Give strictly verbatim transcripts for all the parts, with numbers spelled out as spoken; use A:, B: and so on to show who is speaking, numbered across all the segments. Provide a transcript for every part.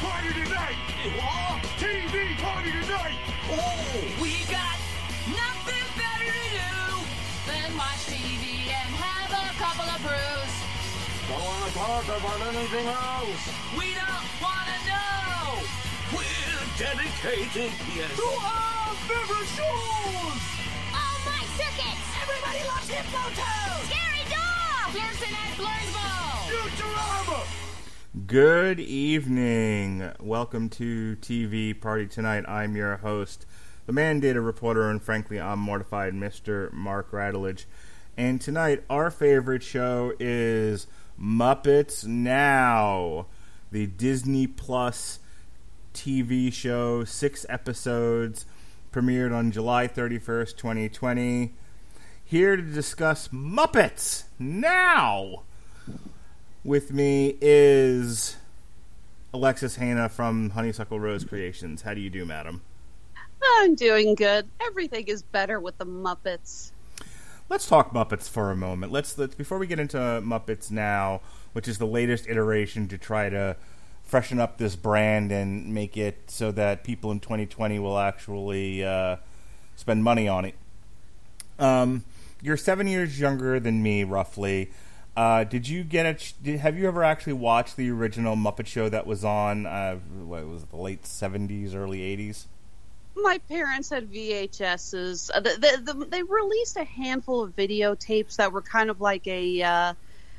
A: party tonight! What? T V party tonight!
B: Oh, we got nothing better to do than watch T V and have a couple of brews.
A: Don't want to talk about anything else!
B: We don't want to know.
A: We're dedicated here to our favorite shows!
C: Oh, my circuits!
B: Everybody loves Hippo
C: Scary dog!
B: Pearson at Blurnsville.
A: Futurama!
D: Good evening. Welcome to T V Party Tonight. I'm your host, the mandated reporter, and frankly, I'm mortified, Mister Mark Radulich. And tonight, our favorite show is Muppets Now, the Disney Plus T V show, six episodes, premiered on July thirty-first, twenty twenty. Here to discuss Muppets Now with me is Alexis Hana from Honeysuckle Rose Creations. How do you do, madam?
E: I'm doing good. Everything is better with the Muppets.
D: Let's talk Muppets for a moment. Let's let's before we get into Muppets Now, which is the latest iteration to try to freshen up this brand and make it so that people in twenty twenty will actually uh, spend money on it. Um, you're seven years younger than me, roughly. Uh, did you get a? Did, have you ever actually watched the original Muppet Show that was on? Uh, what was it, the late seventies, early eighties?
E: My parents had V H S's. Uh, the, the, the, they released a handful of videotapes that were kind of like a uh,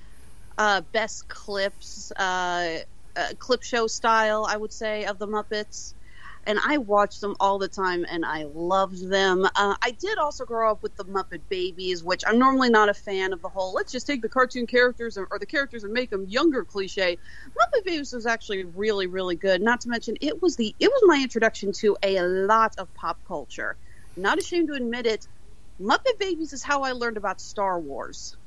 E: uh, best clips, uh, uh, clip show style, I would say, of the Muppets. And I watched them all the time, and I loved them. Uh, I did also grow up with the Muppet Babies, which I'm normally not a fan of the whole, let's just take the cartoon characters or, or the characters and make them younger cliche. Muppet Babies was actually really, really good. Not to mention, it was the it was my introduction to a lot of pop culture. Not ashamed to admit it, Muppet Babies is how I learned about Star Wars.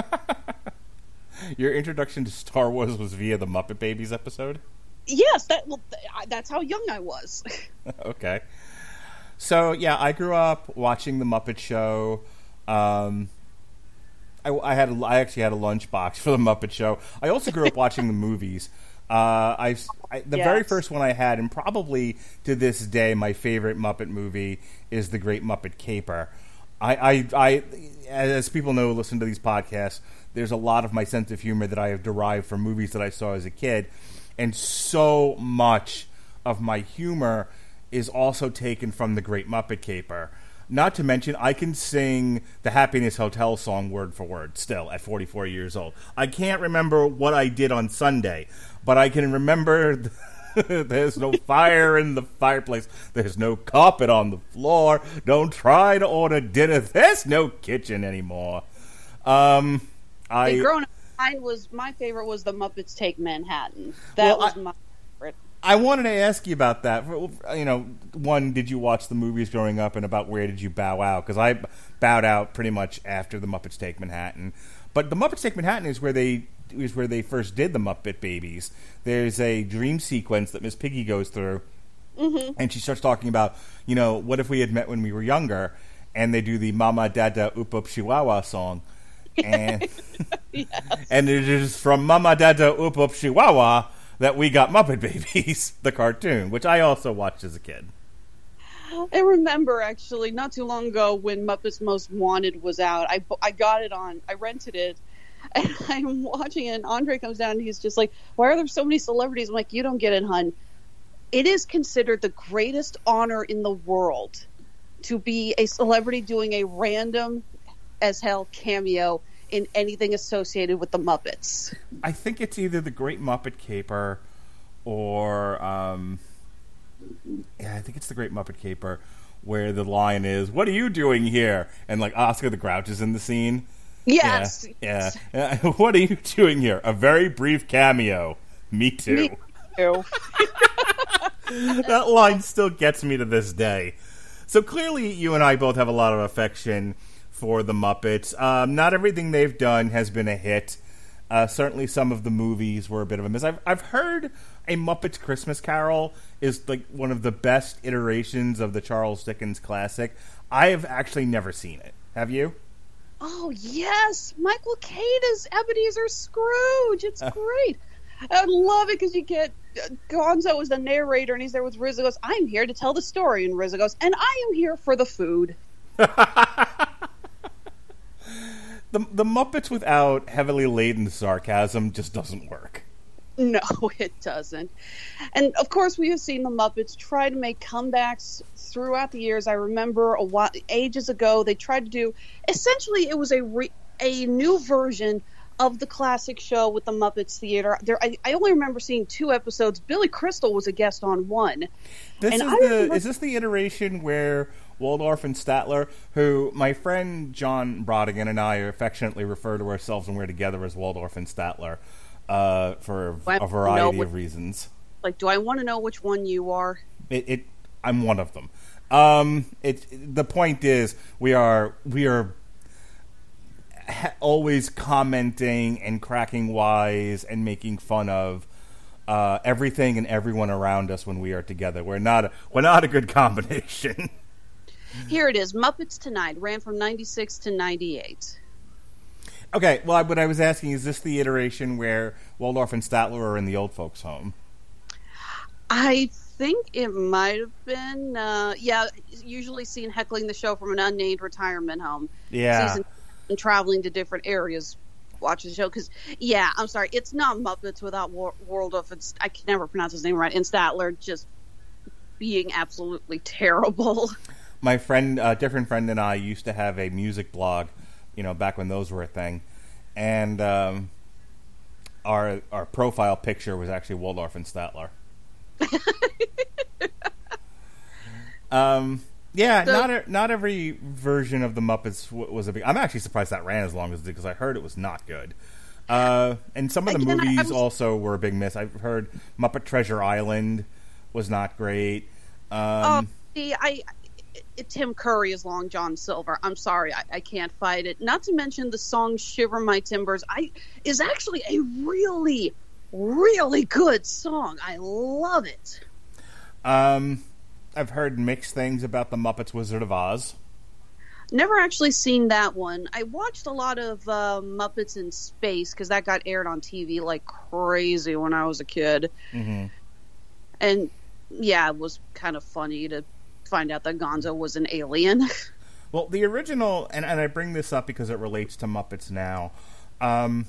D: Your introduction to Star Wars was via the Muppet Babies episode?
E: Yes, that well, that's how young I was.
D: Okay. So, yeah, I grew up watching The Muppet Show. Um, I, I had a, I actually had a lunchbox for The Muppet Show. I also grew up watching the movies. Uh, I, I the
E: yes.
D: very first one I had, and probably to this day, my favorite Muppet movie is The Great Muppet Caper. I, I, I, as people know, listen to these podcasts, there's a lot of my sense of humor that I have derived from movies that I saw as a kid. And so much of my humor is also taken from The Great Muppet Caper. Not to mention, I can sing the Happiness Hotel song word for word still at forty-four years old. I can't remember what I did on Sunday, but I can remember there's no fire in the fireplace. There's no carpet on the floor. Don't try to order dinner. There's no kitchen anymore. Um, I...
E: Hey, growing up, Mine was my favorite was the Muppets Take Manhattan. That
D: well,
E: was
D: I,
E: my favorite.
D: I wanted to ask you about that. You know, one, did you watch the movies growing up, and about where did you bow out? Because I bowed out pretty much after the Muppets Take Manhattan. But the Muppets Take Manhattan is where they is where they first did the Muppet Babies. There's a dream sequence that Miss Piggy goes through, mm-hmm. and she starts talking about, you know, what if we had met when we were younger? And they do the Mama Dada Oop Oop Chihuahua song. And
E: yes.
D: and it is from Mama Dada Oop Oop Chihuahua that we got Muppet Babies, the cartoon, which I also watched as a kid.
E: I remember, actually, not too long ago when Muppets Most Wanted was out, I, I got it on, I rented it, and I'm watching it, and Andre comes down, and he's just like, why are there so many celebrities? I'm like, you don't get it, hun. It is considered the greatest honor in the world to be a celebrity doing a random as hell cameo in anything associated with the Muppets.
D: I think it's either The Great Muppet Caper or um, yeah, I think it's The Great Muppet Caper, where the line is, "What are you doing here?" And like Oscar the Grouch is in the scene.
E: Yes.
D: Yeah. yeah. What are you doing here? A very brief cameo. Me too.
E: Me too.
D: That line still gets me to this day. So clearly, you and I both have a lot of affection for the Muppets. Um, not everything they've done has been a hit. Uh, certainly some of the movies were a bit of a miss. I've, I've heard A Muppet's Christmas Carol is like one of the best iterations of the Charles Dickens classic. I have actually never seen it. Have you?
E: Oh, yes. Michael Caine is Ebenezer Scrooge. It's great. I love it because you get uh, Gonzo as the narrator, and he's there with Rizzo. Goes, I'm here to tell the story, and Rizzo goes, and I am here for the food.
D: The the Muppets without heavily laden sarcasm just doesn't work.
E: No, it doesn't. And of course, we have seen the Muppets try to make comebacks throughout the years. I remember a while, ages ago, they tried to do. Essentially, it was a re, a new version of the classic show with the Muppets Theater. There, I, I only remember seeing two episodes. Billy Crystal was a guest on one.
D: This
E: and
D: is
E: I
D: the
E: remember,
D: is this the iteration where Waldorf and Statler, who my friend John Brodigan and I affectionately refer to ourselves when we're together as Waldorf and Statler, uh, for a variety
E: what,
D: of reasons.
E: Like, do I want to know which one you are?
D: It, it I'm one of them. Um, it the point is we are we are. always commenting and cracking wise and making fun of uh, everything and everyone around us when we are together. We're not a, we're not a good combination.
E: Here it is. Muppets Tonight ran from ninety-six to ninety-eight.
D: Okay, well, what I was asking, is this the iteration where Waldorf and Statler are in the old folks' home?
E: I think it might have been. Uh, yeah, usually seen heckling the show from an unnamed retirement home.
D: Yeah.
E: Season and traveling to different areas watching the show. Because, yeah, I'm sorry, it's not Muppets without War- World of, it's, I can never pronounce his name right, and Statler just being absolutely terrible.
D: My friend, a uh, different friend and I used to have a music blog, you know, back when those were a thing. And um, our our profile picture was actually Waldorf and Statler. um... Yeah,
E: So,
D: not a, not every version of the Muppets w- was a big... I'm actually surprised that ran as long as it did, because I heard it was not good. Uh, and some of the
E: Again,
D: movies
E: I,
D: also were a big miss. I've heard Muppet Treasure Island was not great. Um,
E: oh, see, I, I, Tim Curry is Long John Silver. I'm sorry, I, I can't fight it. Not to mention the song Shiver My Timbers I is actually a really, really good song. I love it.
D: Um... I've heard mixed things about the Muppets Wizard of Oz.
E: Never actually seen that one. I watched a lot of uh, Muppets in Space because that got aired on T V like crazy when I was a kid.
D: Mm-hmm.
E: And yeah, it was kind of funny to find out that Gonzo was an alien.
D: Well, the original, and, and I bring this up because it relates to Muppets Now. Um,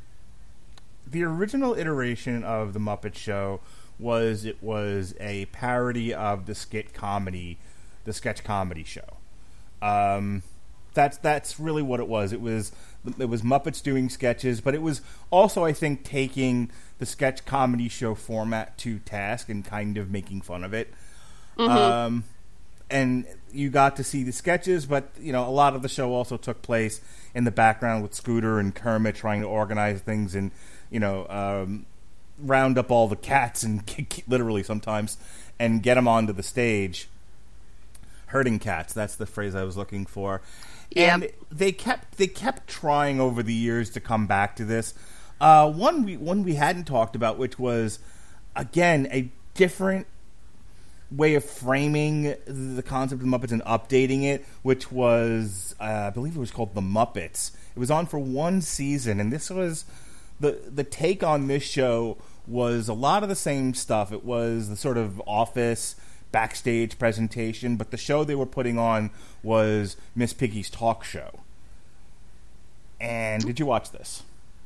D: the original iteration of the Muppet Show was it was a parody of the skit comedy, the sketch comedy show. Um, that's that's really what it was. It was it was Muppets doing sketches, but it was also, I think, taking the sketch comedy show format to task and kind of making fun of it. Mm-hmm. Um, and you got to see the sketches, but you know, a lot of the show also took place in the background with Scooter and Kermit trying to organize things and you know. Um, round up all the cats and kick, literally sometimes and get them onto the stage. Herding cats, that's the phrase I was looking for.
E: Yep.
D: And they kept they kept trying over the years to come back to this. Uh, one we one we hadn't talked about, which was again a different way of framing the concept of the Muppets and updating it, which was uh, I believe it was called The Muppets. It was on for one season, and this was The the take on this show was a lot of the same stuff. It was the sort of office backstage presentation, but the show they were putting on was Miss Piggy's talk show. And did you watch this?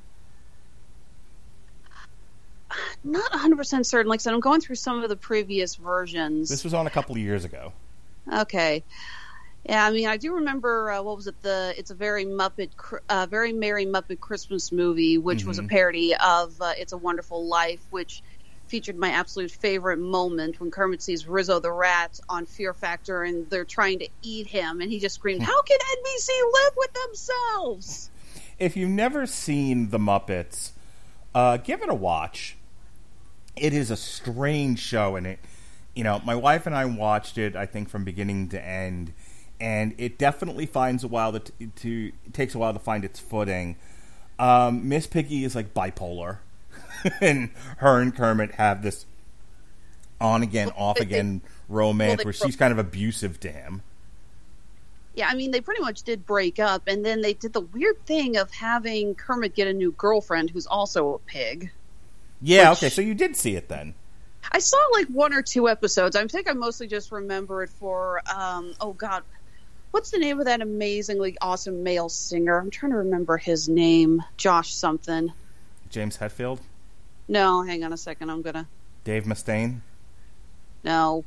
E: Not one hundred percent certain. Like I said, I'm going through some of the previous versions.
D: This was on a couple of years ago.
E: Okay. Yeah, I mean, I do remember, uh, what was it, the It's a Very Muppet, uh, Very Merry Muppet Christmas Movie, which mm-hmm. was a parody of uh, It's a Wonderful Life, which featured my absolute favorite moment when Kermit sees Rizzo the Rat on Fear Factor and they're trying to eat him, and he just screamed, how can N B C live with themselves?
D: If you've never seen The Muppets, uh, give it a watch. It is a strange show, and it, you know, my wife and I watched it, I think, from beginning to end. And it definitely finds a while to, to it takes a while to find its footing. Um, Miss Piggy is like bipolar, and her and Kermit have this on again, off again romance where she's kind of abusive to him.
E: Yeah, I mean, they pretty much did break up, and then they did the weird thing of having Kermit get a new girlfriend who's also a pig.
D: Yeah,
E: Which-
D: okay, so you did see it then.
E: I saw like one or two episodes. I think I mostly just remember it for, um, oh God, what's the name of that amazingly awesome male singer? I'm trying to remember his name. Josh something.
D: James Hetfield?
E: No, hang on a second. I'm gonna.
D: Dave Mustaine?
E: No.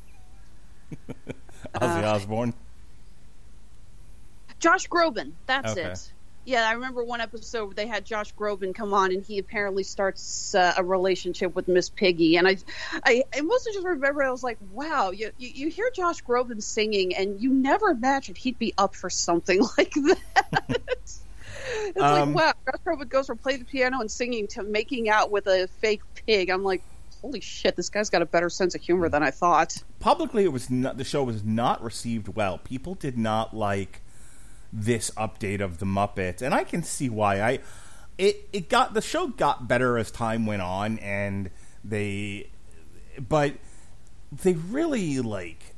D: Ozzy
E: Uh,
D: Osbourne?
E: Josh Groban. That's
D: Okay.
E: it. Yeah, I remember one episode where they had Josh Groban come on, and he apparently starts uh, a relationship with Miss Piggy. And I, I, I mostly just remember I was like, wow, you, you you hear Josh Groban singing, and you never imagined he'd be up for something like that. It's
D: Um,
E: like, wow, Josh Groban goes from playing the piano and singing to making out with a fake pig. I'm like, holy shit, this guy's got a better sense of humor than I thought.
D: Publicly, it was not, the show was not received well. People did not like this update of the Muppets, and I can see why. I it it got the show got better as time went on, and they but they really like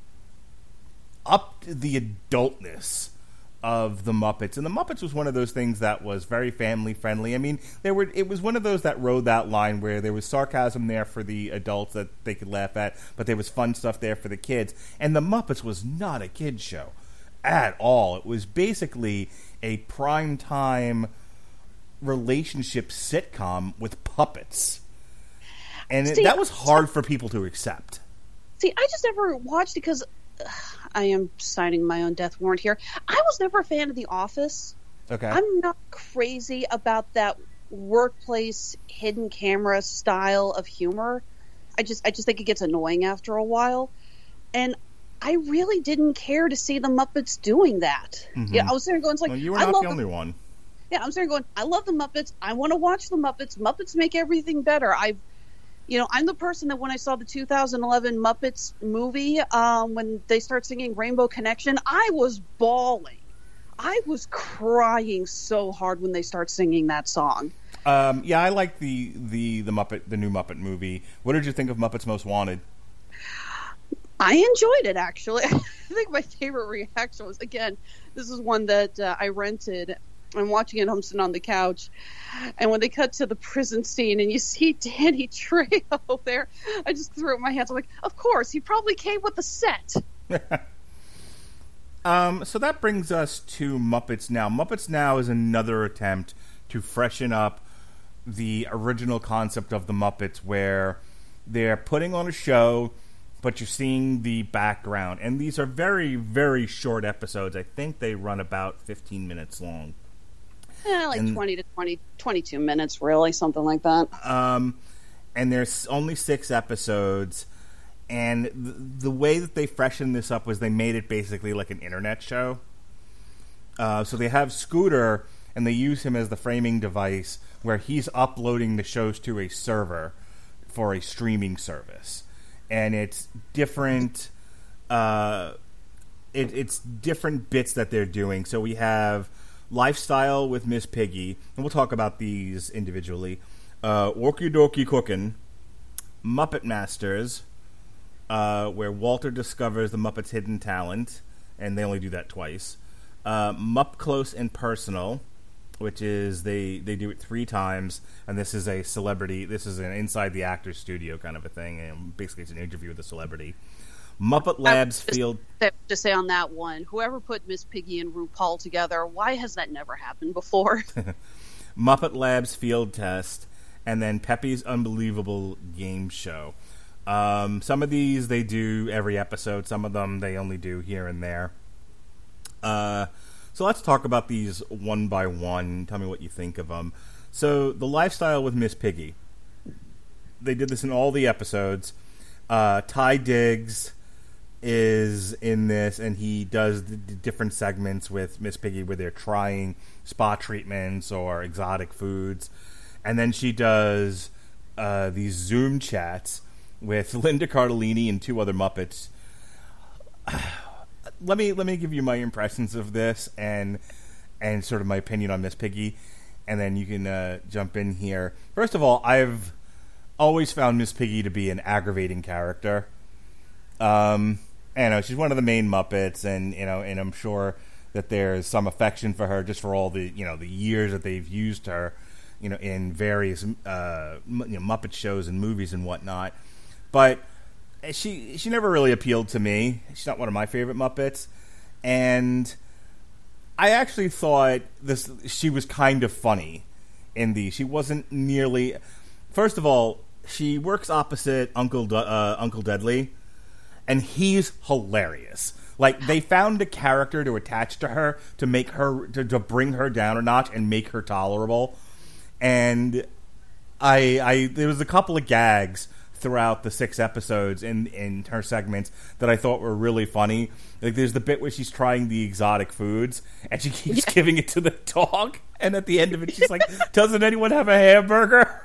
D: upped the adultness of the Muppets, and the Muppets was one of those things that was very family friendly. I mean, there were it was one of those that rode that line where there was sarcasm there for the adults that they could laugh at, but there was fun stuff there for the kids. And the Muppets was not a kids show at all. It was basically a primetime relationship sitcom with puppets, and it,
E: See,
D: that was hard for people to accept.
E: See, I just never watched because ugh, I am signing my own death warrant here. I was never a fan of The Office.
D: Okay,
E: I'm not crazy about that workplace hidden camera style of humor. I just I just think it gets annoying after a while. And I really didn't care to see the Muppets doing that.
D: Mhm.
E: Yeah, I was there going, it's like,
D: well, you were
E: I
D: not
E: love
D: the only one.
E: Yeah, I'm sitting there going, I love the Muppets. I want to watch the Muppets. Muppets make everything better. I've, you know, I'm the person that when I saw the two thousand eleven Muppets movie, um, when they start singing Rainbow Connection, I was bawling. I was crying so hard when they start singing that song.
D: Um, yeah, I like the, the the Muppet the new Muppet movie. What did you think of Muppets Most Wanted?
E: I enjoyed it, actually. I think my favorite reaction was, again, this is one that uh, I rented. I'm watching it home sitting on the couch. And when they cut to the prison scene and you see Danny Trejo there, I just threw up my hands. I'm like, of course, he probably came with the set.
D: um, so that brings us to Muppets Now. Muppets Now is another attempt to freshen up the original concept of the Muppets, where they're putting on a show, but you're seeing the background. And these are very, very short episodes. I think they run about fifteen minutes long.
E: Yeah, like
D: And-
E: twenty to twenty, twenty-two minutes, really, something like that.
D: Um, and there's only six episodes. And th- the way that they freshened this up was they made it basically like an internet show. Uh, so they have Scooter, and they use him as the framing device where he's uploading the shows to a server for a streaming service. And it's different... Uh, it, it's different bits that they're doing. So we have Lifestyle with Miss Piggy, and we'll talk about these individually. Uh, Orky Dorky Cookin', Muppet Masters, uh, where Walter discovers the Muppets' hidden talent, and they only do that twice. Uh, Mupp Close and Personal, which is they, they do it three times, and this is a celebrity. This is an inside the actor's studio kind of a thing, and basically it's an interview with a celebrity. Muppet Labs
E: just,
D: Field.
E: To say on that one, whoever put Miss Piggy and RuPaul together, why has that never happened before?
D: Muppet Labs Field Test, and then Pepe's Unbelievable Game Show. Um, some of these they do every episode. Some of them they only do here and there. Uh, so let's talk about these one by one. Tell me what you think of them. So the Lifestyle with Miss Piggy. They did this in all the episodes. Uh, Ty Diggs is in this, and he does the d- different segments with Miss Piggy where they're trying spa treatments or exotic foods. And then she does uh, these Zoom chats with Linda Cardellini and two other Muppets. let me let me give you my impressions of this and and sort of my opinion on Miss Piggy, and then you can uh, jump in here. First of all, I've always found Miss Piggy to be an aggravating character. Um, I know she's one of the main Muppets, and you know, and I'm sure that there's some affection for her just for all the you know the years that they've used her. you know, in various uh, you know, Muppet shows and movies and whatnot. But she she never really appealed to me. She's not one of my favorite Muppets, and I actually thought this she was kind of funny in the. She wasn't nearly. First of all, she works opposite Uncle Du- uh, Uncle Deadly, and he's hilarious. Like, they found a character to attach to her to make her to, to bring her down a notch and make her tolerable. And I, I there was a couple of gags throughout the six episodes in in her segments that I thought were really funny. Like, there's the bit where she's trying the exotic foods and she keeps giving it to the dog, and at the end of it she's like, "Doesn't anyone have a hamburger?"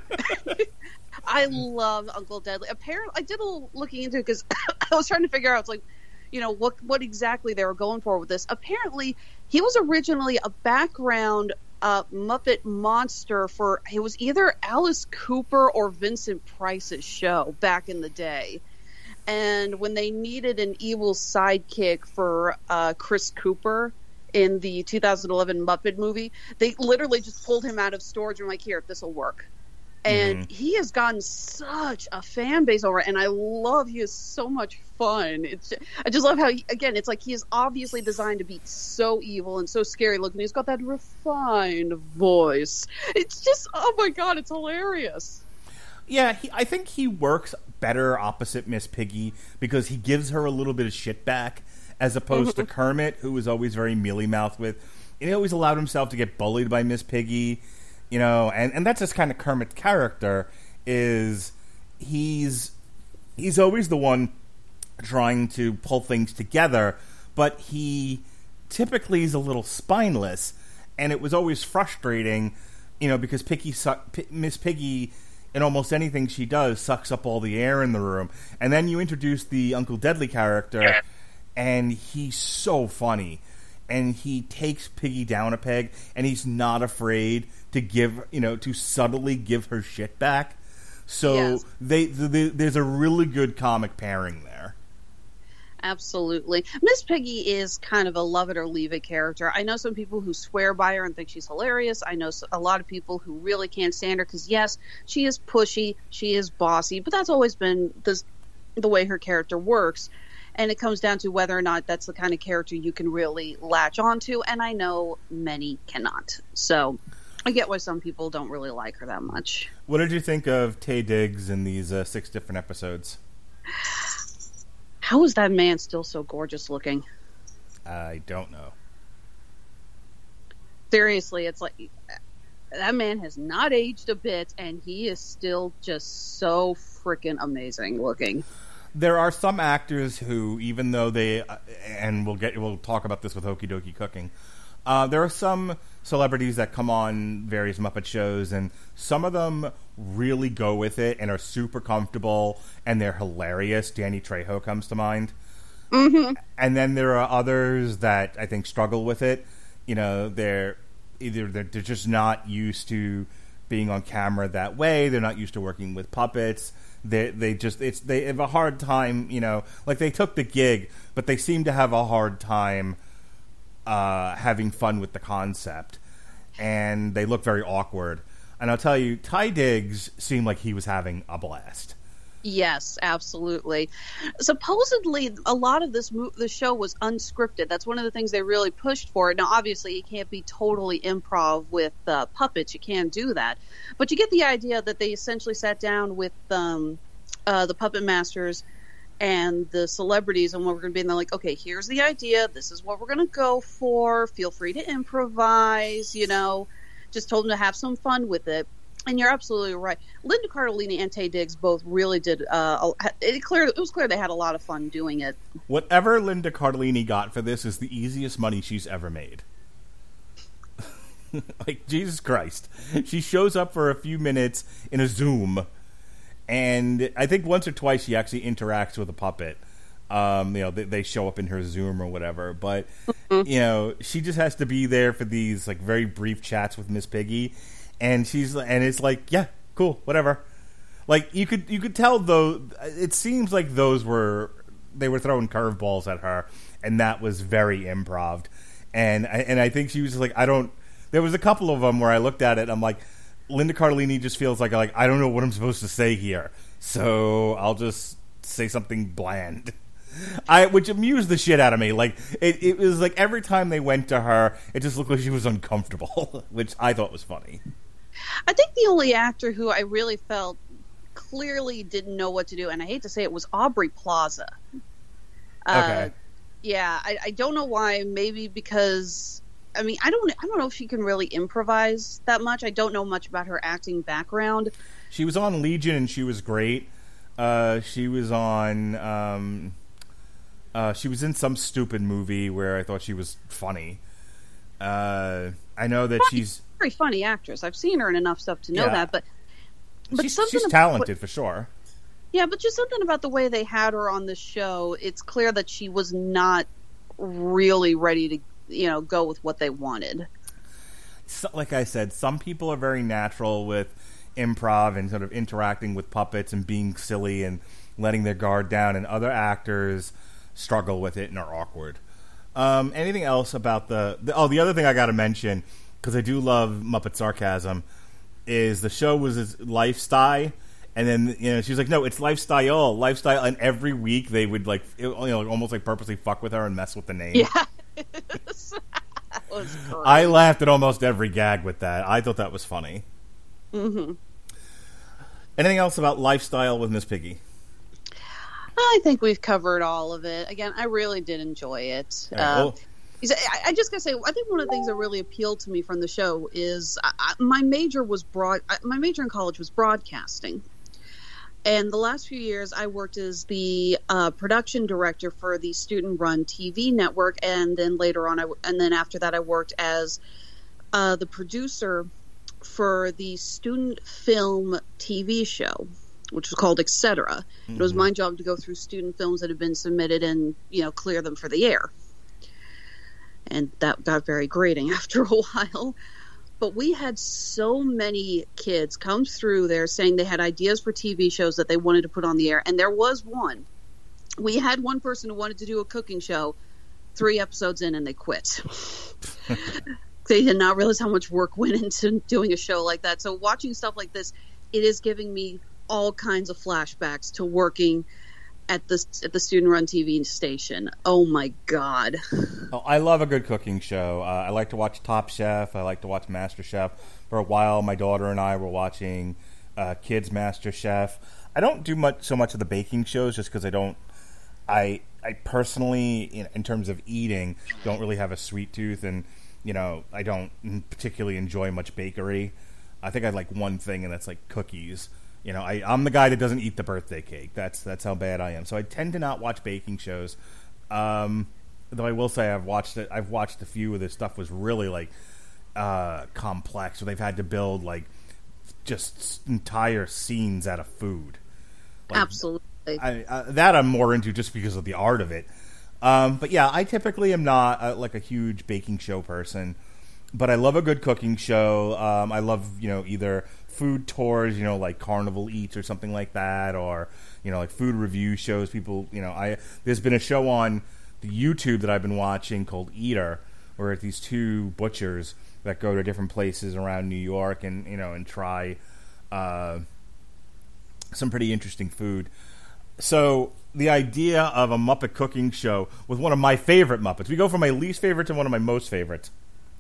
E: I love Uncle Deadly. Apparently, I did a little looking into it because I was trying to figure out, like, you know, what what exactly they were going for with this. Apparently, he was originally a background uh, Muppet monster for, it was either Alice Cooper or Vincent Price's show back in the day. And when they needed an evil sidekick for uh, Chris Cooper in the two thousand eleven Muppet movie, they literally just pulled him out of storage and were like, "Here, this will work." And mm-hmm. he has gotten such a fan base over it, and I love, he is so much fun. It's just, I just love how, he, again, it's like he is obviously designed to be so evil and so scary looking. He's got that refined voice. It's just, oh my god, it's hilarious.
D: Yeah, he, I think he works better opposite Miss Piggy because he gives her a little bit of shit back, as opposed mm-hmm. to Kermit, who was always very mealy-mouthed with. He always allowed himself to get bullied by Miss Piggy. You know, and, and that's just kind of Kermit's character, is he's he's always the one trying to pull things together, but he typically is a little spineless, and it was always frustrating, you know, because Piggy suck, P- Miss Piggy, in almost anything she does, sucks up all the air in the room. And then you introduce the Uncle Deadly character, and he's so funny. And he takes Piggy down a peg, and he's not afraid to give, you know, to subtly give her shit back. So yes. they, they, there's a really good comic pairing there.
E: Absolutely. Miss Piggy is kind of a love it or leave it character. I know some people who swear by her and think she's hilarious. I know a lot of people who really can't stand her because, yes, she is pushy, she is bossy, but that's always been the, the way her character works. And it comes down to whether or not that's the kind of character you can really latch onto, and I know many cannot. So I get why some people don't really like her that much.
D: What did you think of Taye Diggs in these uh, six different episodes?
E: How is that man still so gorgeous looking?
D: I don't know.
E: Seriously, it's like, that man has not aged a bit, and he is still just so freaking amazing looking.
D: There are some actors who, even though they, and we'll get we'll talk about this with Okie Dokie Cooking, uh, there are some celebrities that come on various Muppet shows, and some of them really go with it and are super comfortable, and they're hilarious. Danny Trejo comes to mind.
E: Mm-hmm.
D: And then there are others that I think struggle with it. You know, they're either they're, they're just not used to being on camera that way. They're not used to working with puppets. They they just it's they have a hard time, you know, like they took the gig, but they seem to have a hard time uh, having fun with the concept, and they look very awkward. And I'll tell you, Taye Diggs seemed like he was having a blast.
E: Yes, absolutely. Supposedly, a lot of this mo- the show was unscripted. That's one of the things they really pushed for. Now, obviously, it can't be totally improv with uh, puppets. You can't do that. But you get the idea that they essentially sat down with um, uh, the puppet masters and the celebrities and what we're going to be. And they're like, okay, here's the idea. This is what we're going to go for. Feel free to improvise, you know. Just told them to have some fun with it. And you're absolutely right. Linda Cardellini and Taye Diggs both really did. Uh, it, clear, it was clear they had a lot of fun doing it.
D: Whatever Linda Cardellini got for this is the easiest money she's ever made. Like, Jesus Christ. She shows up for a few minutes in a Zoom, and I think once or twice she actually interacts with a puppet. Um, you know, they, they show up in her Zoom or whatever. But, mm-hmm. you know, she just has to be there for these, like, very brief chats with Miss Piggy. And she's and it's like, yeah, cool, whatever. Like you could you could tell though, it seems like those were they were throwing curveballs at her, and that was very improv. And I, and I think she was just like, I don't. There was a couple of them where I looked at it, and I'm like, Linda Cardellini just feels like like I don't know what I'm supposed to say here, so I'll just say something bland. I which amused the shit out of me. Like it, it was like every time they went to her, it just looked like she was uncomfortable, which I thought was funny.
E: I think the only actor who I really felt clearly didn't know what to do, and I hate to say it, was Aubrey Plaza. Uh,
D: Okay.
E: Yeah, I, I don't know why. Maybe because I mean I don't I don't know if she can really improvise that much. I don't know much about her acting background.
D: She was on Legion and she was great. Uh, she was on. Um, uh, she was in some stupid movie where I thought she was funny. Uh, I know that she's
E: Very funny actress. I've seen her in enough stuff to know
D: Yeah.
E: that, but but
D: she's,
E: something
D: she's
E: about-
D: talented for sure.
E: Yeah, but just something about the way they had her on the show. It's clear that she was not really ready to, you know, go with what they wanted.
D: So, like I said, some people are very natural with improv and sort of interacting with puppets and being silly and letting their guard down, and other actors struggle with it and are awkward. Um, anything else about the, the... Oh, the other thing I got to mention, because I do love Muppet sarcasm, is the show was his lifestyle. And then, you know, she's like, no, it's lifestyle, lifestyle. And every week they would, like, you know, almost like purposely fuck with her and mess with the name.
E: Yeah. That was great.
D: I laughed at almost every gag with that. I thought that was funny.
E: Mm-hmm.
D: Anything else about lifestyle with Miss Piggy?
E: I think we've covered all of it. Again, I really did enjoy it.
D: All right,
E: Uh,
D: well-
E: I, I just gotta say, I think one of the things that really appealed to me from the show is I, I, my major was broad. I, my major in college was broadcasting. And the last few years, I worked as the uh, production director for the student-run T V network, and then later on, I, and then after that, I worked as uh, the producer for the student film T V show, which was called Et Cetera. Mm-hmm. It was my job to go through student films that had been submitted and, you know, clear them for the air. And that got very grating after a while. But we had so many kids come through there saying they had ideas for T V shows that they wanted to put on the air. And there was one. We had one person who wanted to do a cooking show, three episodes in, and they quit. They did not realize how much work went into doing a show like that. So watching stuff like this, it is giving me all kinds of flashbacks to working at the at the student-run T V station. Oh my God!
D: Oh, I love a good cooking show. Uh, I like to watch Top Chef. I like to watch Master Chef. For a while, my daughter and I were watching uh, Kids Master Chef. I don't do much so much of the baking shows just because I don't. I I personally, in, in terms of eating, don't really have a sweet tooth, and you know I don't particularly enjoy much bakery. I think I like one thing, and that's like cookies. You know, I, I'm the guy that doesn't eat the birthday cake. That's that's how bad I am. So I tend to not watch baking shows. Um, though I will say I've watched it. I've watched a few of this stuff was really like uh, complex. So they've had to build like just entire scenes out of food. Like,
E: Absolutely.
D: I, I, that I'm more into just because of the art of it. Um, but yeah, I typically am not uh, like a huge baking show person. But I love a good cooking show. Um, I love, you know, either food tours, you know, like Carnival Eats or something like that, or, you know, like food review shows. People, you know, I there's been a show on the YouTube that I've been watching called Eater, where it's these two butchers that go to different places around New York and, you know, and try uh, some pretty interesting food. So the idea of a Muppet cooking show with one of my favorite Muppets, we go from my least favorite to one of my most favorites.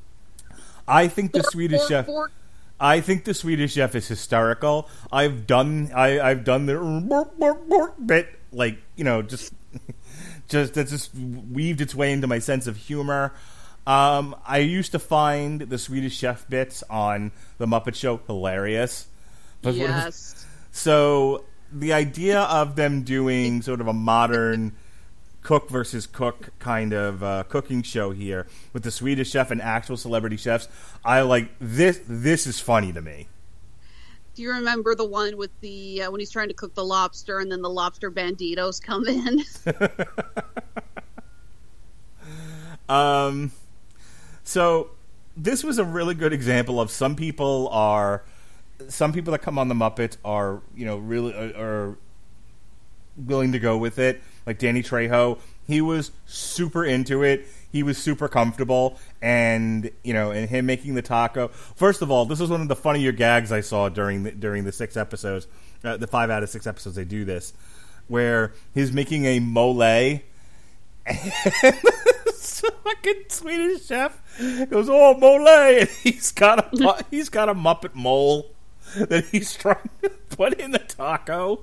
D: I think the Swedish
E: Fork,
D: Chef.
E: fork.
D: I think the Swedish Chef is hysterical. I've done. I, I've done the bork, bork, bork bit, like you know, just, just that's just weaved its way into my sense of humor. Um, I used to find the Swedish Chef bits on the Muppet Show hilarious. But
E: Yes.
D: So the idea of them doing sort of a modern cook versus cook kind of uh, cooking show here with the Swedish Chef and actual celebrity chefs, I like this. This is funny to me.
E: Do you remember the one with the uh, when he's trying to cook the lobster and then the lobster banditos come in?
D: um, so this was a really good example of some people are some people that come on the Muppets are you know really are, are willing to go with it. Like Danny Trejo, he was super into it. he was super comfortable, and you know, and him making the taco. First of all, this was one of the funnier gags I saw during the, during the six episodes, uh, the five out of six episodes they do this, where he's making a mole, and this fucking Swedish chef goes, "Oh, mole!" and he's got a he's got a Muppet mole that he's trying to put in the taco.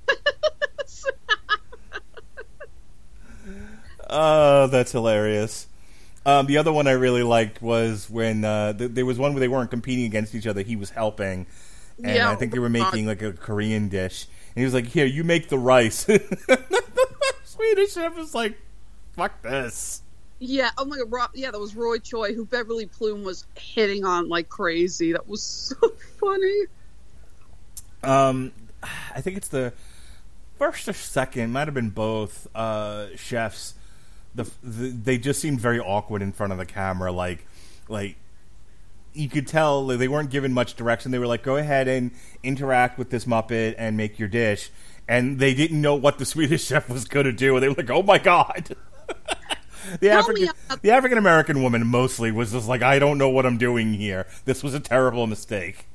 D: Oh, that's hilarious. Um, the other one I really liked was when uh, th- there was one where they weren't competing against each other. He was helping, and
E: Yeah,
D: I think they were making like a Korean dish. And he was like, "Here, you make the rice." The Swedish chef was like, "Fuck this."
E: Yeah, oh my god, Rob, yeah, that was Roy Choi, who Beverly Plume was hitting on like crazy. That was so funny.
D: Um, I think it's the first or second, might have been both, uh, chefs. The, the they just seemed very awkward in front of the camera. Like, like you could tell they weren't given much direction. They were like, "Go ahead and interact with this Muppet and make your dish," and they didn't know what the Swedish chef was going to do. And they were like, "Oh my god." The African, the African American woman mostly was just like, "I don't know what I'm doing here. This was a terrible mistake."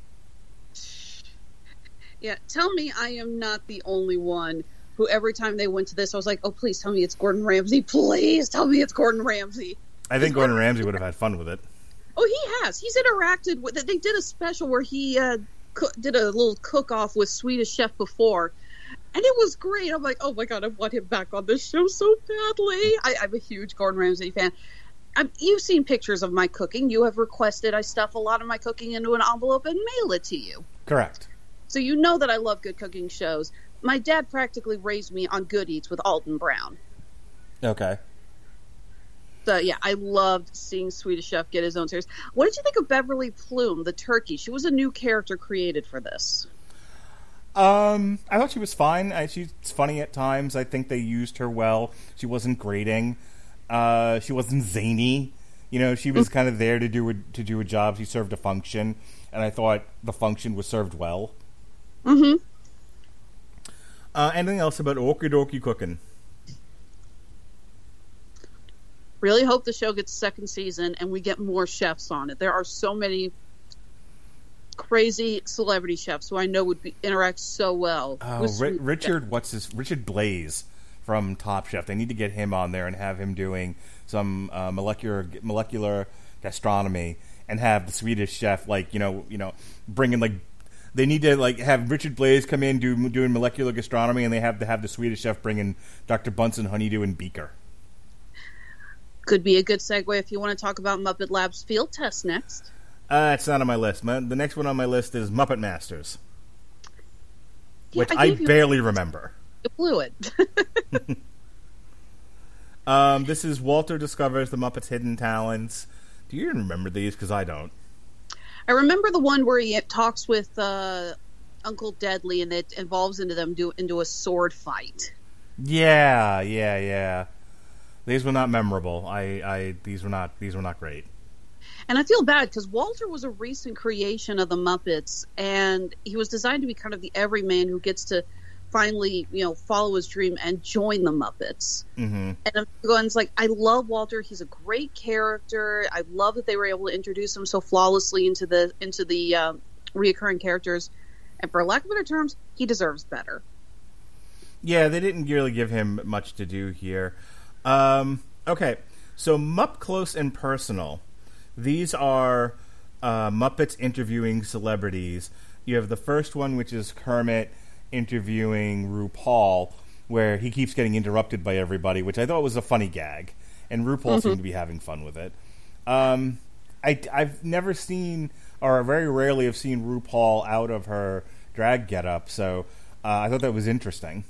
E: Yeah, tell me I am not the only one who every time they went to this, I was like, "Oh, please tell me it's Gordon Ramsay. Please tell me it's Gordon Ramsay."
D: I think Gordon Ramsay would have had fun with it.
E: Oh, he has. He's interacted with it. They did a special where he uh, co- did a little cook-off with Swedish Chef before, and it was great. I'm like, oh my god, I want him back on this show so badly. I, I'm a huge Gordon Ramsay fan. I'm, you've seen pictures of my cooking. You have requested I stuff a lot of my cooking into an envelope and mail it to you.
D: Correct.
E: So you know that I love good cooking shows. My dad practically raised me on Good Eats with Alton Brown.
D: Okay.
E: So yeah, I loved seeing Swedish Chef get his own series. What did you think of Beverly Plume, the turkey? She was a new character created for this.
D: Um, I thought she was fine. I, she's funny at times. I think they used her well. She wasn't grating. Uh, she wasn't zany. You know, she was kind of there to do a, to do a job. She served a function, and I thought the function was served well.
E: Mm-hmm.
D: Uh, anything else about Okie Dokie Cooking?
E: Really hope the show gets a second season and we get more chefs on it. There are so many crazy celebrity chefs who I know would be, interact so well.
D: Oh,
E: with
D: Ri- Richard, what's his Richard Blaze from Top Chef. They need to get him on there and have him doing some uh, molecular molecular gastronomy, and have the Swedish chef like you know you know bringing like. They need to like have Richard Blaze come in do, doing molecular gastronomy, and they have to have the Swedish chef bring in Doctor Bunsen Honeydew and Beaker.
E: Could be a good segue if you want to talk about Muppet Labs field test next.
D: Uh, it's not on my list. My, the next one on my list is Muppet Masters,
E: Yeah,
D: which
E: I
D: I,
E: gave you-
D: barely remember.
E: You blew it.
D: Um, this is Walter discovers the Muppets' hidden talents. Do you even remember these? Because I don't.
E: I remember the one where he talks with uh, Uncle Deadly, and it involves into them do into a sword fight.
D: Yeah, yeah, yeah. These were not memorable. I, I, these were not, these were not great.
E: And I feel bad because Walter was a recent creation of the Muppets, and he was designed to be kind of the everyman who gets to finally, you know, follow his dream and join the Muppets.
D: Mm-hmm.
E: And I'm going, it's like, I love Walter. He's a great character. I love that they were able to introduce him so flawlessly into the into the uh, reoccurring characters. And for lack of better terms, he deserves better.
D: Yeah, they didn't really give him much to do here. Um, okay, so Mupp Close and Personal. These are uh, Muppets interviewing celebrities. You have the first one, which is Kermit interviewing RuPaul, where he keeps getting interrupted by everybody, which I thought was a funny gag. And RuPaul
E: Mm-hmm.
D: seemed to be having fun with it. Um, I, I've never seen, or very rarely have seen RuPaul out of her drag getup, so uh, I thought that was interesting.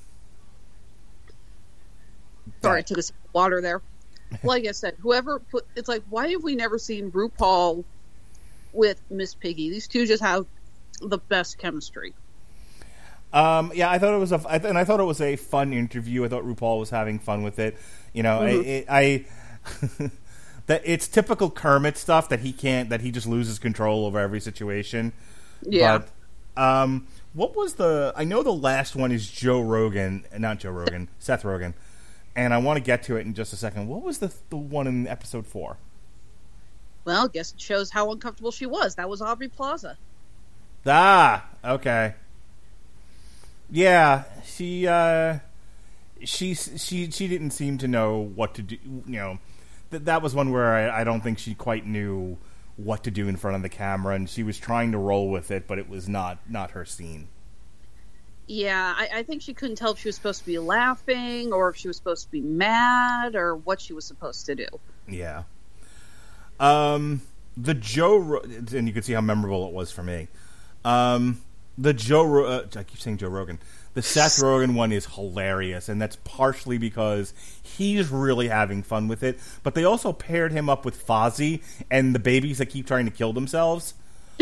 E: Sorry, I took a sip of water there. Like I said, whoever put it's like, why have we never seen RuPaul with Miss Piggy? These two just have the best chemistry.
D: Um, yeah, I thought it was a, I th- and I thought it was a fun interview. I thought RuPaul was having fun with it. You know, mm-hmm. I, I that it's typical Kermit stuff that he can't, that he just loses control over every situation.
E: Yeah.
D: But, um, what was the? I know the last one is Joe Rogan, not Joe Rogan, Seth Rogen. and I want to get to it in just a second. What was the the one in episode four?
E: Well, I guess it shows how uncomfortable she was. That was Aubrey Plaza.
D: Ah, okay. Yeah, she uh, she she she didn't seem to know what to do. You know, that that was one where I, I don't think she quite knew what to do in front of the camera, and she was trying to roll with it, but it was not not her scene.
E: Yeah, I, I think she couldn't tell if she was supposed to be laughing or if she was supposed to be mad or what she was supposed to do.
D: Yeah. Um, the Joe, Ro- and you can see how memorable it was for me. Um, the Joe, Ro- uh, I keep saying Joe Rogan. The Seth Rogen one is hilarious, and that's partially because he's really having fun with it. But they also paired him up with Fozzie and the babies that keep trying to kill themselves.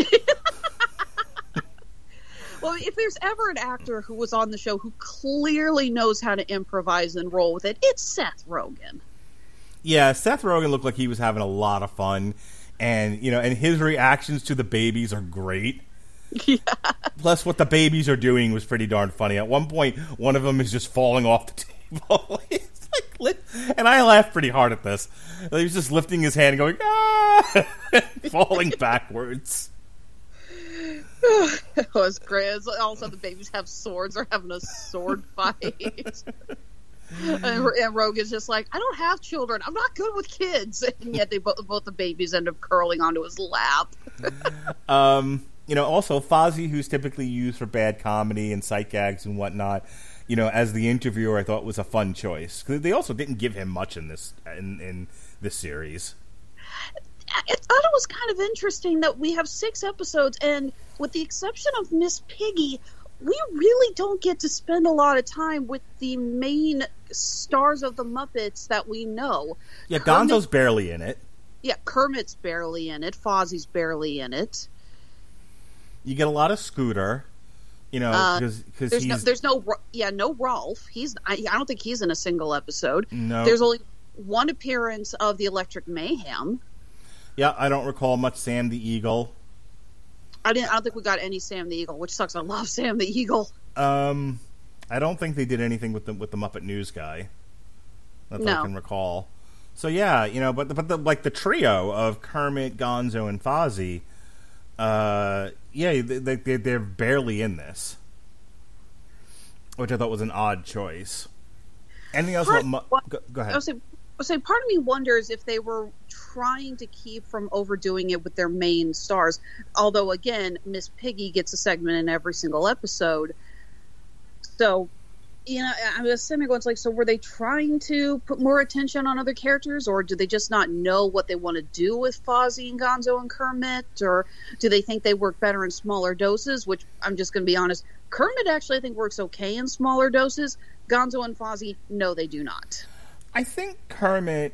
E: Well, if there's ever an actor who was on the show who clearly knows how to improvise and roll with it, it's Seth Rogen.
D: Yeah, Seth Rogen looked like he was having a lot of fun, and you know, and his reactions to the babies are great.
E: Yeah.
D: Plus, what the babies are doing was pretty darn funny. At one point, one of them is just falling off the table. It's like lit- and I laughed pretty hard at this. He was just lifting his hand and going, ah! falling backwards.
E: It was great. All of a sudden, the babies have swords. They're having a sword fight. and, and Rogan's just like, I don't have children. I'm not good with kids. And yet, they both, both the babies end up curling onto his lap.
D: um, you know, also Fozzie, who's typically used for bad comedy and sight gags and whatnot, you know, as the interviewer, I thought was a fun choice. They also didn't give him much in this in, in this series.
E: I thought it was kind of interesting that we have six episodes, and with the exception of Miss Piggy, we really don't get to spend a lot of time with the main stars of the Muppets that we know.
D: Yeah,
E: Kermit,
D: Gonzo's barely in it.
E: Yeah, Kermit's barely in it. Fozzie's barely in it.
D: You get a lot of Scooter, you know, because
E: Uh, there's
D: he's
E: no, there's no, yeah, no Rolf. He's, I, I don't think he's in a single episode.
D: No.
E: There's only one appearance of the Electric Mayhem.
D: Yeah, I don't recall much Sam the Eagle.
E: I didn't. I don't think we got any Sam the Eagle, which sucks. I love Sam the Eagle.
D: Um, I don't think they did anything with the with the Muppet News guy. That
E: No.
D: I can recall. So yeah, you know, but the, but the, like the trio of Kermit, Gonzo, and Fozzie, uh, yeah, they, they they're barely in this, which I thought was an odd choice. Anything else
E: Part-
D: about Mu-
E: well,
D: go, go ahead.
E: I was saying, I was saying, part of me wonders if they were trying to keep from overdoing it with their main stars. Although, again, Miss Piggy gets a segment in every single episode. So, you know, I was sitting there going, it's like, so were they trying to put more attention on other characters, or do they just not know what they want to do with Fozzie and Gonzo and Kermit, or do they think they work better in smaller doses? Which, I'm just going to be honest, Kermit actually I think works okay in smaller doses. Gonzo and Fozzie, no, they do not.
D: I think Kermit,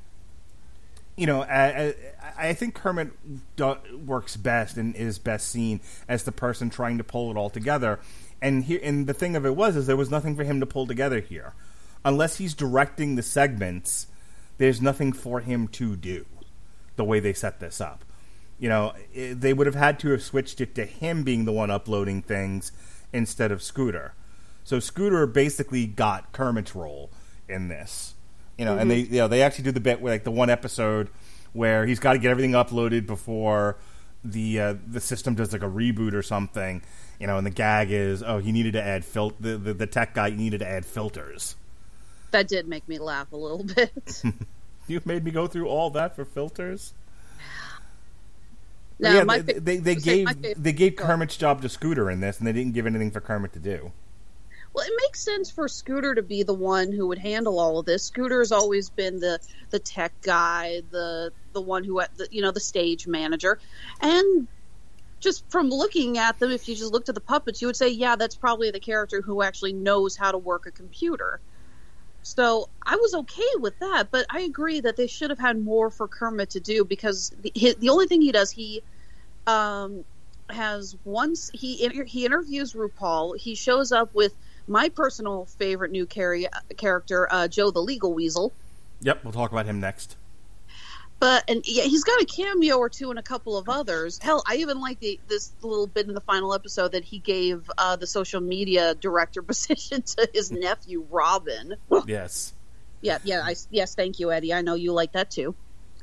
D: you know, I, I, I think Kermit do, works best and is best seen as the person trying to pull it all together. And here, and the thing of it was, is there was nothing for him to pull together here, unless he's directing the segments. There's nothing for him to do. The way they set this up, you know, it, they would have had to have switched it to him being the one uploading things instead of Scooter. So Scooter basically got Kermit's role in this. You know, mm-hmm. and they, you know, they actually do the bit where, like, the one episode where he's got to get everything uploaded before the uh, the system does like a reboot or something. You know, and the gag is, oh, he needed to add fil- the, the the tech guy needed to add filters.
E: That did make me laugh a little bit.
D: You made me go through all that for filters.
E: No,
D: yeah,
E: my
D: they,
E: fa-
D: they, they
E: say
D: gave
E: my favorite-
D: they gave
E: go ahead.
D: Kermit's job to Scooter in this, and they didn't give anything for Kermit to do.
E: Well, it makes sense for Scooter to be the one who would handle all of this. Scooter's always been the, the tech guy, the the one who, the, you know, the stage manager. And just from looking at them, if you just looked at the puppets, you would say, yeah, that's probably the character who actually knows how to work a computer. So I was okay with that, but I agree that they should have had more for Kermit to do, because the, his, the only thing he does, he um, has once, he, he interviews RuPaul, he shows up with my personal favorite new car- character, uh, Joe the Legal Weasel.
D: Yep, we'll talk about him next.
E: But, and yeah, he's got a cameo or two and a couple of others. Hell, I even like the, this little bit in the final episode that he gave uh, the social media director position to his nephew, Robin.
D: Yes.
E: Yeah, yeah, I, yes, thank you, Eddie. I know you like that too.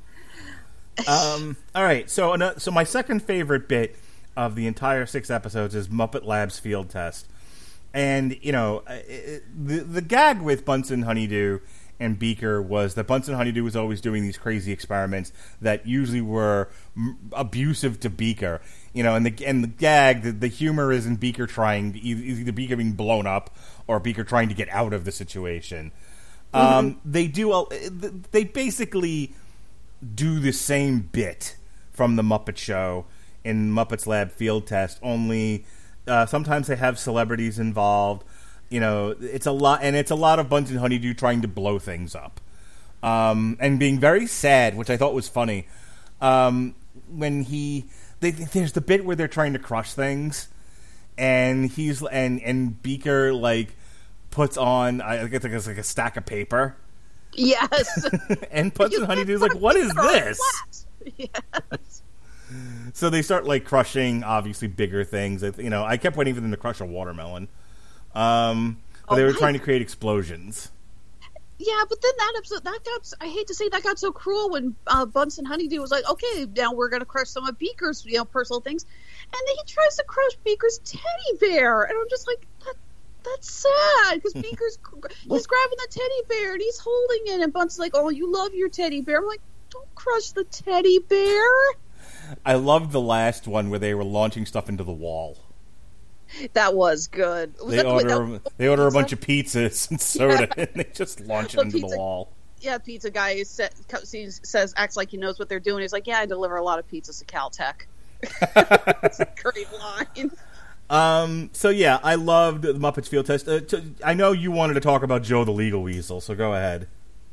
D: um, all right, so uh, so my second favorite bit of the entire six episodes is Muppet Labs Field Test. And, you know, it, the, the gag with Bunsen Honeydew and Beaker was that Bunsen Honeydew was always doing these crazy experiments that usually were m- abusive to Beaker. You know, and the and the gag, the, the humor is in Beaker trying, either Beaker being blown up or Beaker trying to get out of the situation. Mm-hmm. Um, they do, a, they basically do the same bit from the Muppet Show in Muppets Lab Field Test, only uh, sometimes they have celebrities involved. You know, it's a lot, and it's a lot of Bunsen Honeydew trying to blow things up, um, and being very sad, which I thought was funny. Um, when he, they, there's the bit where they're trying to crush things, and he's and and Beaker like puts on, I guess it's like a stack of paper.
E: Yes.
D: And Bunsen Honeydew's like, "What is this?"
E: Yes.
D: So they start like crushing, obviously bigger things. You know, I kept waiting for them to crush a watermelon. Um, but
E: oh,
D: they were
E: my.
D: trying to create explosions.
E: Yeah, but then that episode, that got, I hate to say, that got so cruel when uh, Bunsen Honeydew was like, okay, now we're going to crush some of Beaker's, you know, personal things. And then he tries to crush Beaker's teddy bear. And I'm just like, that, that's sad, because Beaker's, he's grabbing the teddy bear and he's holding it. And Bunsen's like, oh, you love your teddy bear. I'm like, don't crush the teddy bear.
D: I loved the last one where they were launching stuff into the wall.
E: That was good. Was
D: they
E: that,
D: order
E: wait, that,
D: they order
E: pizza?
D: a bunch of pizzas and soda, yeah. And they just launch it
E: the
D: into
E: pizza,
D: the wall.
E: Yeah, pizza guy says, says acts like he knows what they're doing. He's like, yeah, I deliver a lot of pizzas to Caltech. It's a great line.
D: Um. So yeah, I loved the Muppets Field Test. Uh, t- I know you wanted to talk about Joe the Legal Weasel, so go ahead.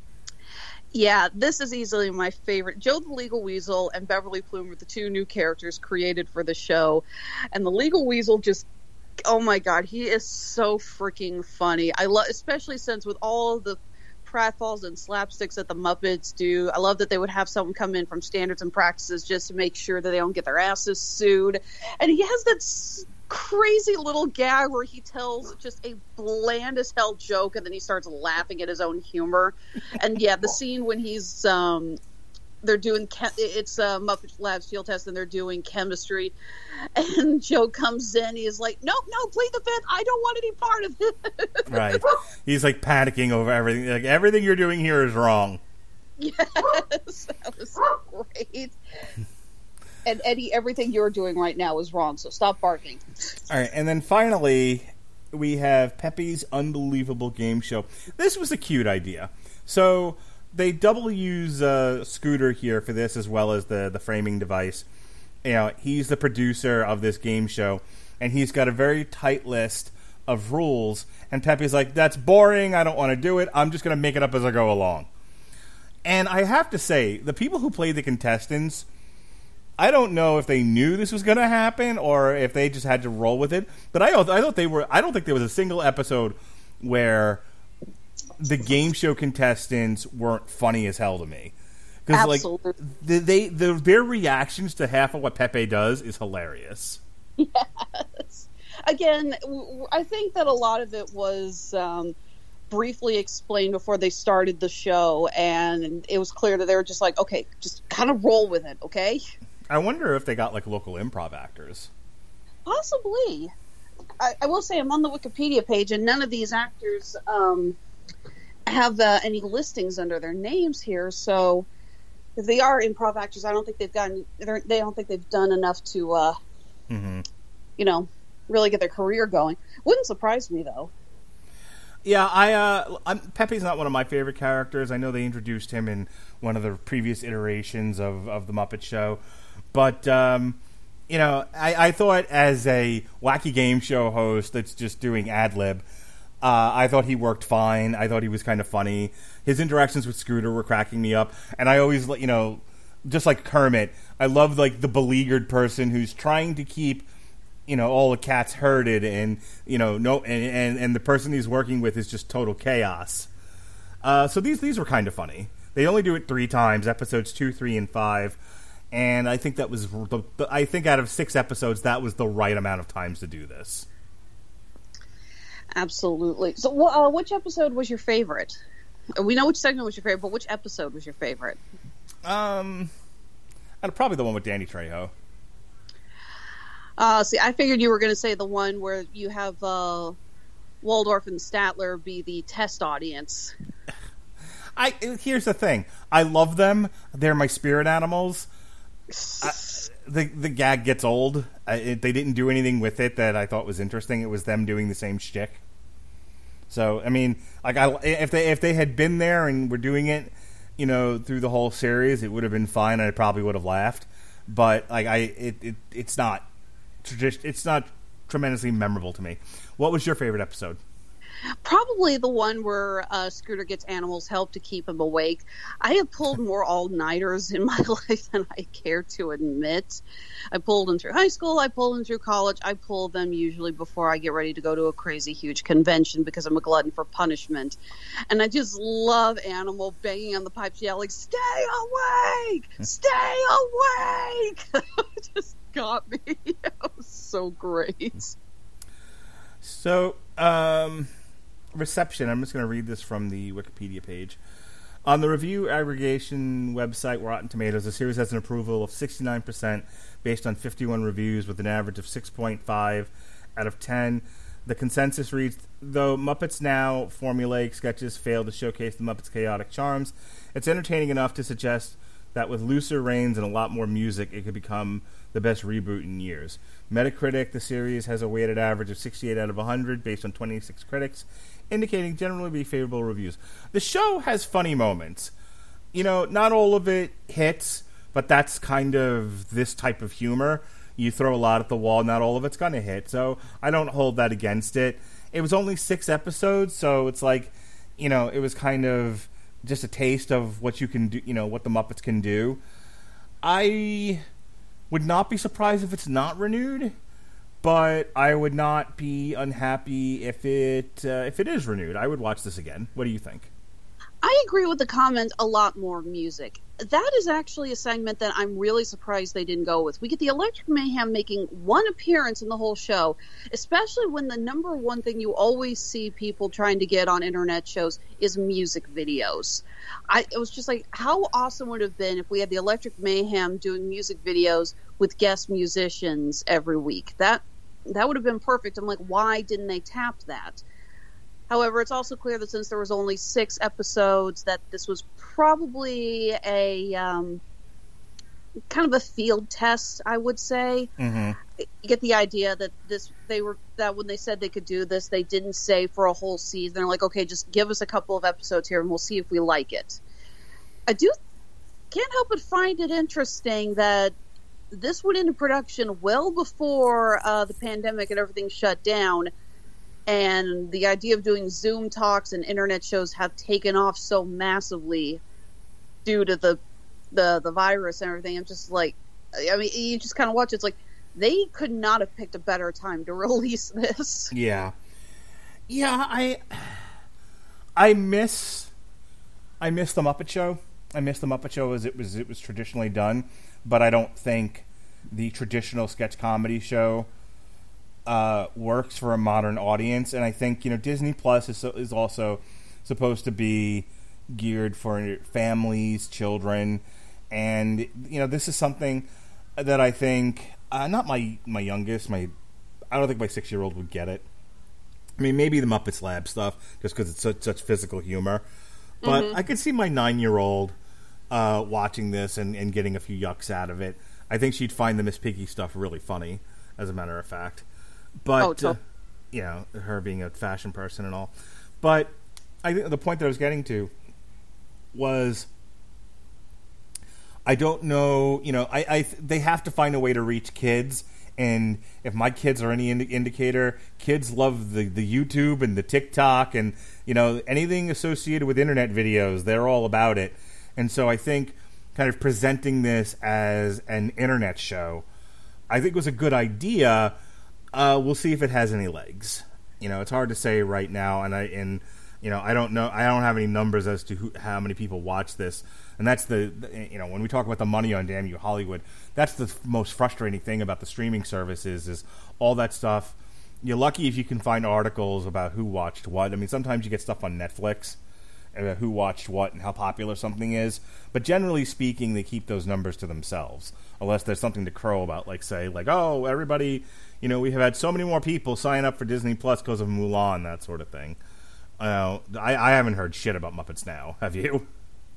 E: Yeah, this is easily my favorite. Joe the Legal Weasel and Beverly Plume were the two new characters created for the show. And the Legal Weasel just, oh my God, he is so freaking funny. I love, especially since with all the pratfalls and slapsticks that the Muppets do, I love that they would have someone come in from Standards and Practices just to make sure that they don't get their asses sued. And he has that s- crazy little gag where he tells just a bland as hell joke and then he starts laughing at his own humor. And yeah, the scene when he's um they're doing chem- it's uh, Muppet Labs Field Test and they're doing chemistry and Joe comes in, he's like, no no plead the fifth, I don't want any part of it.
D: Right, he's like panicking over everything, like everything you're doing here is wrong.
E: Yes, that was great. And Eddie, everything you're doing right now is wrong, so stop barking.
D: All right, and then finally, we have Pepe's Unbelievable Game Show. This was a cute idea. So they double use uh, Scooter here for this, as well as the, the framing device. You know, he's the producer of this game show, and he's got a very tight list of rules. And Pepe's like, that's boring, I don't want to do it, I'm just going to make it up as I go along. And I have to say, the people who play the contestants, I don't know if they knew this was going to happen or if they just had to roll with it. But I, I thought they were. I don't think there was a single episode where the game show contestants weren't funny as hell to me. Because like the, they, the, their reactions to half of what Pepe does is hilarious.
E: Yes. Again, I think that a lot of it was um, briefly explained before they started the show, and it was clear that they were just like, okay, just kind of roll with it, okay?
D: I wonder if they got, like, local improv actors.
E: Possibly. I, I will say I'm on the Wikipedia page, and none of these actors um, have uh, any listings under their names here. So if they are improv actors, I don't think they've gotten. They don't think they've done enough to, uh,
D: mm-hmm.
E: you know, really get their career going. Wouldn't surprise me though.
D: Yeah, I uh, I'm, Pepe's not one of my favorite characters. I know they introduced him in one of the previous iterations of, of the Muppet Show. But, um, you know, I, I thought as a wacky game show host that's just doing ad-lib, uh, I thought he worked fine. I thought he was kind of funny. His interactions with Scooter were cracking me up. And I always, you know, just like Kermit, I love, like, the beleaguered person who's trying to keep, you know, all the cats herded and, you know, no, and, and, and the person he's working with is just total chaos. Uh, so these, these were kind of funny. They only do it three times, episodes two, three, and five. And I think that was, the, I think out of six episodes, that was the right amount of times to do this.
E: Absolutely. So, uh, which episode was your favorite? We know which segment was your favorite, but which episode was your favorite?
D: Um, and probably the one with Danny Trejo.
E: Uh, see, I figured you were going to say the one where you have uh, Waldorf and Statler be the test audience.
D: I here's the thing. I love them. They're my spirit animals. I, the the gag gets old. I, it, they didn't do anything with it that I thought was interesting. It was them doing the same shtick. So I mean, like, I if they if they had been there and were doing it, you know, through the whole series, it would have been fine. And I probably would have laughed. But like I, it, it it's not tradi- It's not tremendously memorable to me. What was your favorite episode?
E: Probably the one where uh, Scooter gets animals help to keep him awake. I have pulled more all-nighters in my life than I care to admit. I pulled them through high school. I pulled them through college. I pull them usually before I get ready to go to a crazy, huge convention because I'm a glutton for punishment. And I just love Animal banging on the pipes, yelling, "Stay awake! Stay awake!" It just got me. It was so great.
D: So, um... reception. I'm just going to read this from the Wikipedia page. On the review aggregation website Rotten Tomatoes, the series has an approval of sixty-nine percent based on fifty-one reviews with an average of six point five out of ten. The consensus reads, though Muppets Now formulaic sketches fail to showcase the Muppets' chaotic charms, it's entertaining enough to suggest that with looser reins and a lot more music, it could become the best reboot in years. Metacritic, the series has a weighted average of sixty-eight out of one hundred based on twenty-six critics, indicating generally be favorable reviews. The show has funny moments. You know, not all of it hits, but that's kind of this type of humor. You throw a lot at the wall, not all of it's going to hit. So I don't hold that against it. It was only six episodes, so it's like, you know, it was kind of just a taste of what you can do, you know, what the Muppets can do. I would not be surprised if it's not renewed, but I would not be unhappy if it uh, if it is renewed. I would watch this again. What do you think?
E: I agree with the comment, a lot more music. That is actually a segment that I'm really surprised they didn't go with. We get the Electric Mayhem making one appearance in the whole show, especially when the number one thing you always see people trying to get on internet shows is music videos. I, it was just like, how awesome would it have been if we had the Electric Mayhem doing music videos with guest musicians every week? That that would have been perfect. I'm like, why didn't they tap that? However, it's also clear that since there was only six episodes, that this was probably a um, kind of a field test, I would say.
D: Mm-hmm.
E: You get the idea that this they were that when they said they could do this, they didn't say for a whole season. They're like, okay, just give us a couple of episodes here, and we'll see if we like it. I do can't help but find it interesting that this went into production well before uh, the pandemic and everything shut down. And the idea of doing Zoom talks and internet shows have taken off so massively due to the the, the virus and everything. I'm just like, I mean, you just kind of watch it. It's like, they could not have picked a better time to release this.
D: Yeah. Yeah, I I miss I miss the Muppet Show. I miss the Muppet Show as it was it was traditionally done, but I don't think the traditional sketch comedy show Uh, works for a modern audience, and I think, you know, Disney Plus is is also supposed to be geared for families, children, and, you know, this is something that I think uh, not my my youngest, my I don't think my six year old would get it. I mean, maybe the Muppets Lab stuff, just because it's such, such physical humor, but mm-hmm. I could see my nine year old uh, watching this and, and getting a few yucks out of it. I think she'd find the Miss Piggy stuff really funny, as a matter of fact. But,
E: oh, totally.
D: uh, you know, her being a fashion person and all. But I think the point that I was getting to was, I don't know, you know, I, I they have to find a way to reach kids. And if my kids are any indi- indicator, kids love the, the YouTube and the TikTok and, you know, anything associated with internet videos. They're all about it. And so I think kind of presenting this as an internet show, I think was a good idea. Uh, we'll see if it has any legs. You know, it's hard to say right now, and I and you know I don't know. I don't have any numbers as to who, how many people watch this, and that's the, the you know when we talk about the money on Damn You Hollywood, that's the f- most frustrating thing about the streaming services is all that stuff. You're lucky if you can find articles about who watched what. I mean, sometimes you get stuff on Netflix, uh, who watched what and how popular something is. But generally speaking, they keep those numbers to themselves, unless there's something to crow about, like say, like, oh, everybody, you know, we have had so many more people sign up for Disney Plus because of Mulan, that sort of thing. Uh, I, I haven't heard shit about Muppets Now. Have you?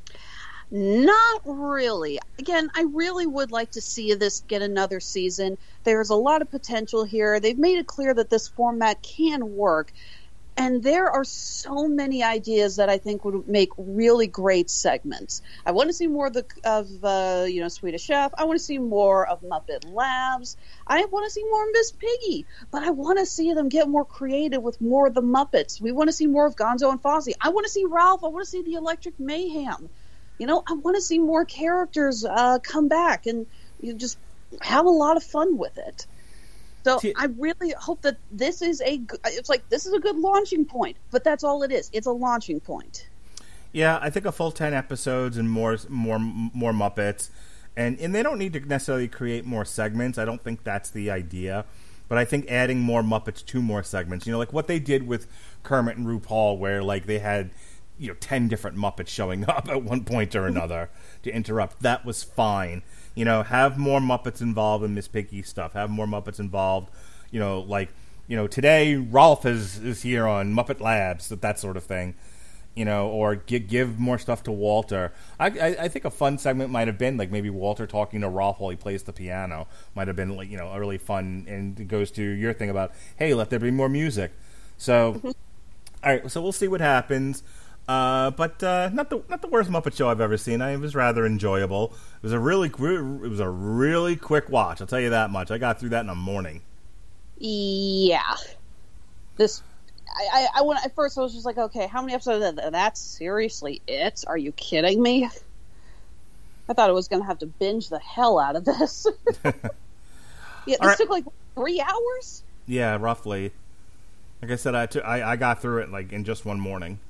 E: Not really. Again, I really would like to see this get another season. There's a lot of potential here. They've made it clear that this format can work. And there are so many ideas that I think would make really great segments. I want to see more of the of uh, you know Swedish Chef. I want to see more of Muppet Labs. I want to see more of Miss Piggy. But I want to see them get more creative with more of the Muppets. We want to see more of Gonzo and Fozzie. I want to see Ralph. I want to see the Electric Mayhem. You know, I want to see more characters uh, come back and you know, just have a lot of fun with it. So I really hope that this is a, it's like, this is a good launching point, but that's all it is. It's a launching point.
D: Yeah, I think a full ten episodes and more more, more Muppets. And, and they don't need to necessarily create more segments. I don't think that's the idea. But I think adding more Muppets to more segments, you know, like what they did with Kermit and RuPaul, where like they had, you know, ten different Muppets showing up at one point or another to interrupt. That was fine. You know, have more Muppets involved in Miss Piggy stuff. Have more Muppets involved. You know, like, you know, today Rolf is, is here on Muppet Labs, that, that sort of thing. You know, or give, give more stuff to Walter. I, I, I think a fun segment might have been, like, maybe Walter talking to Rolf while he plays the piano. Might have been, like, you know, a really fun, and it goes to your thing about, hey, let there be more music. So, all right, so we'll see what happens. Uh, but uh, not the not the worst Muppet Show I've ever seen. I, it was rather enjoyable. It was a really it was a really quick watch. I'll tell you that much. I got through that in a morning.
E: Yeah, this I I, I went, at first I was just like, okay, how many episodes? Of that? That's seriously it? Are you kidding me? I thought I was going to have to binge the hell out of this. Yeah, this
D: right.
E: took like three hours.
D: Yeah, roughly. Like I said, I, t- I I got through it like in just one morning.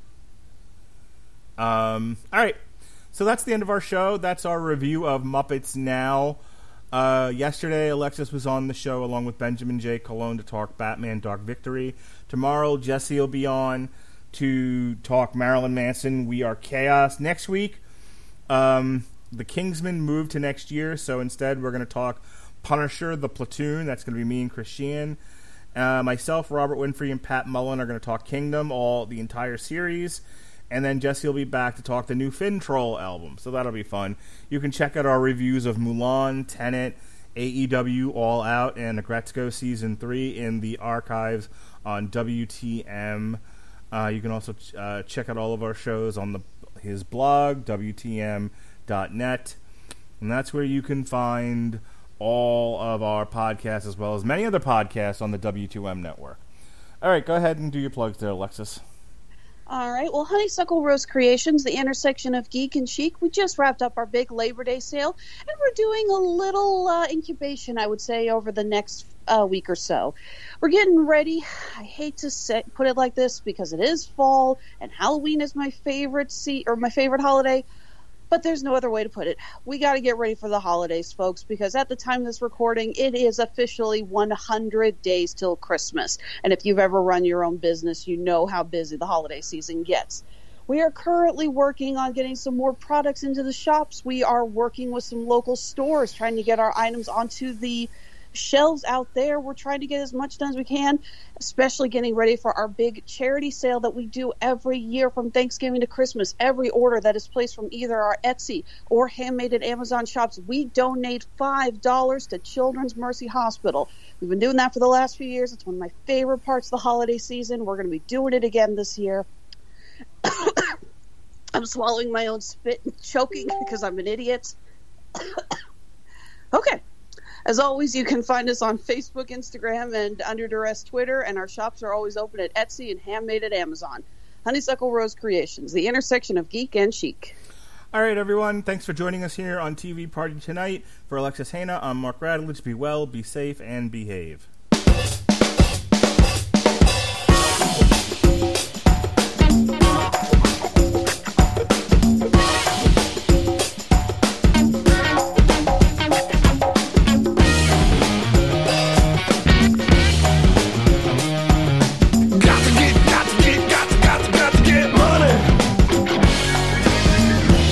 D: Um, all right, so that's the end of our show. That's our review of Muppets Now. Uh, yesterday, Alexis was on the show along with Benjamin J. Colon to talk Batman Dark Victory. Tomorrow, Jesse will be on to talk Marilyn Manson, We Are Chaos. Next week, um, The Kingsman moved to next year, so instead we're going to talk Punisher, The Platoon. That's going to be me and Christian. Uh, myself, Robert Winfrey, and Pat Mullen are going to talk Kingdom, all the entire series. And then Jesse will be back to talk the new Fin Troll album, so that'll be fun. You can check out our reviews of Mulan, Tenet, A E W All Out, and Agretzko Season three in the archives on W T M. Uh, you can also ch- uh, check out all of our shows on the his blog, W T M dot net. And that's where you can find all of our podcasts, as well as many other podcasts on the W two M network. All right, go ahead and do your plugs there, Alexis.
E: All right. Well, Honeysuckle Rose Creations, the intersection of geek and chic, we just wrapped up our big Labor Day sale, and we're doing a little uh, incubation, I would say, over the next uh, week or so. We're getting ready. I hate to say, put it like this because it is fall, and Halloween is my favorite se- or my favorite holiday. But there's no other way to put it. We got to get ready for the holidays, folks, because at the time of this recording, it is officially one hundred days till Christmas. And if you've ever run your own business, you know how busy the holiday season gets. We are currently working on getting some more products into the shops. We are working with some local stores, trying to get our items onto the shelves out there. We're trying to get as much done as we can, especially getting ready for our big charity sale that we do every year from Thanksgiving to Christmas. Every order that is placed from either our Etsy or Handmade at Amazon shops, we donate five dollars to Children's Mercy Hospital. We've been doing that for the last few years. It's one of my favorite parts of the holiday season. We're going to be doing it again this year. I'm swallowing my own spit and choking because I'm an idiot. Okay. As always, you can find us on Facebook, Instagram, and Under Duress Twitter, and our shops are always open at Etsy and Handmade at Amazon. Honeysuckle Rose Creations, the intersection of geek and chic.
D: All right, everyone. Thanks for joining us here on T V Party Tonight. For Alexis Hana, I'm Mark Radlich. Be well, be safe, and behave.